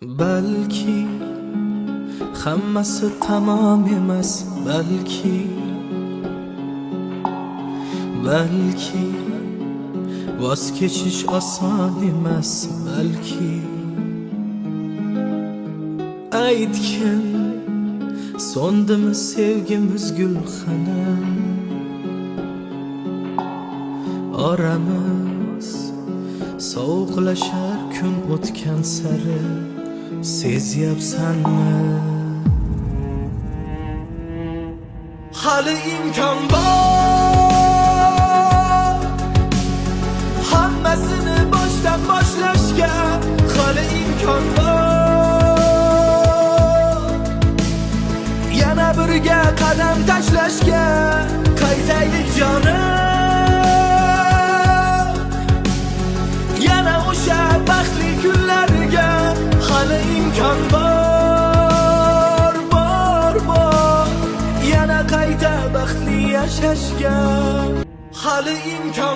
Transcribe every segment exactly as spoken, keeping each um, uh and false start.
balki hammasi tamom emas, balki balki voz kechish oson emas, balki aytgin so'ndimi sevgimiz gulxana, oramiz sovuqlashar kun o'tgan sari, sezyapsanmi? Hali imkon bor hammasini boshdan boshlashga, hali imkon bor yana birga qadam tashlashga. Qaytaylik jonim yana o'sha baxtli kunlarga, hali imkon bor, bor, bor yana qayta baxtli yashashga. Hali imkon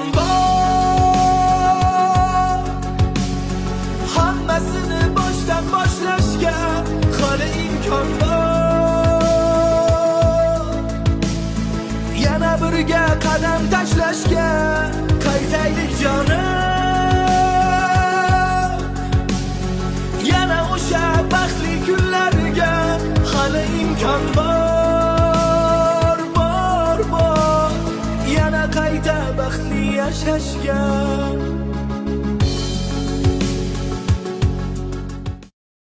bor hammasini boshdan boshlashga, hali imkon bor yana birga qadam tashlashga. Qaytaylik jonim yana o'sha baxtli kunlarga, hali imkon bor, bor, bor yana qayta baxtli yashashga.